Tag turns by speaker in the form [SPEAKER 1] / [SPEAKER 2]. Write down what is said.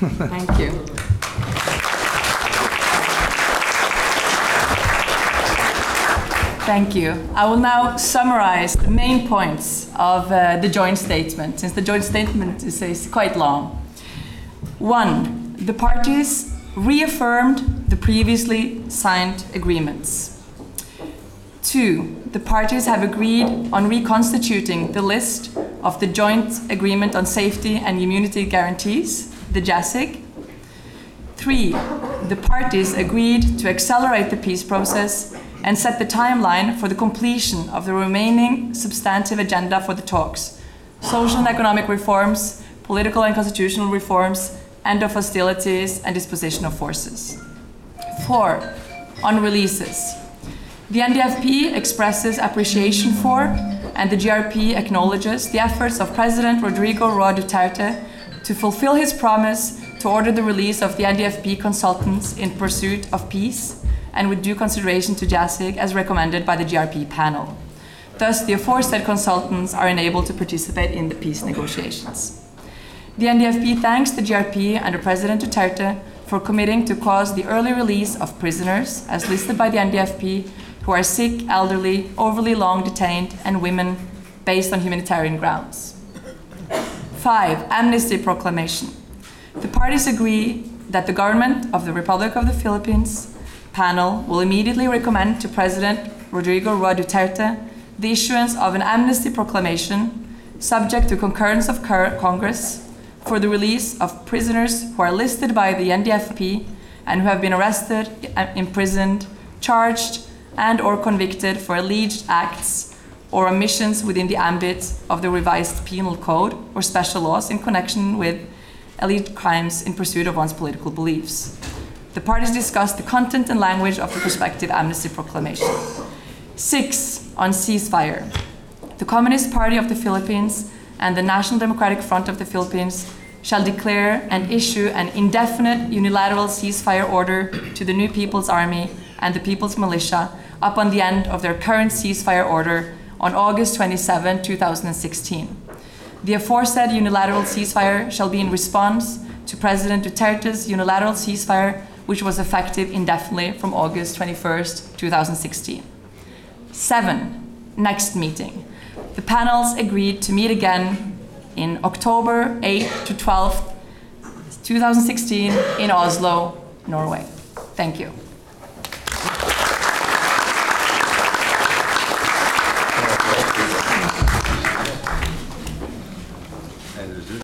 [SPEAKER 1] Thank you. Thank you. I will now summarize the main points of the joint statement, since the joint statement is quite long. 1. The parties reaffirmed the previously signed agreements. 2. The parties have agreed on reconstituting the list of the Joint Agreement on Safety and Immunity Guarantees, the JASIG. 3. The parties agreed to accelerate the peace process and set the timeline for the completion of the remaining substantive agenda for the talks: social and economic reforms, political and constitutional reforms, end of hostilities, and disposition of forces. 4. On releases. The NDFP expresses appreciation for, and the GRP acknowledges, the efforts of President Rodrigo Roa Duterte to fulfill his promise to order the release of the NDFP consultants in pursuit of peace and with due consideration to JASIG as recommended by the GRP panel. Thus, the aforesaid consultants are enabled to participate in the peace negotiations. The NDFP thanks the GRP under President Duterte for committing to cause the early release of prisoners, as listed by the NDFP, who are sick, elderly, overly long detained, and women, based on humanitarian grounds. 5. Amnesty proclamation. The parties agree that the government of the Republic of the Philippines panel will immediately recommend to President Rodrigo Roa Duterte the issuance of an amnesty proclamation, subject to concurrence of Congress, for the release of prisoners who are listed by the NDFP and who have been arrested, imprisoned, charged, and or convicted for alleged acts or omissions within the ambit of the revised penal code or special laws in connection with alleged crimes in pursuit of one's political beliefs. The parties discussed the content and language of the prospective amnesty proclamation. 6. On ceasefire. The Communist Party of the Philippines and the National Democratic Front of the Philippines shall declare and issue an indefinite unilateral ceasefire order to the New People's Army and the People's Militia upon the end of their current ceasefire order on August 27, 2016. The aforesaid unilateral ceasefire shall be in response to President Duterte's unilateral ceasefire, which was effective indefinitely from August 21st, 2016. 7. Next meeting. The panels agreed to meet again in October 8th to 12th, 2016 in Oslo, Norway. Thank you.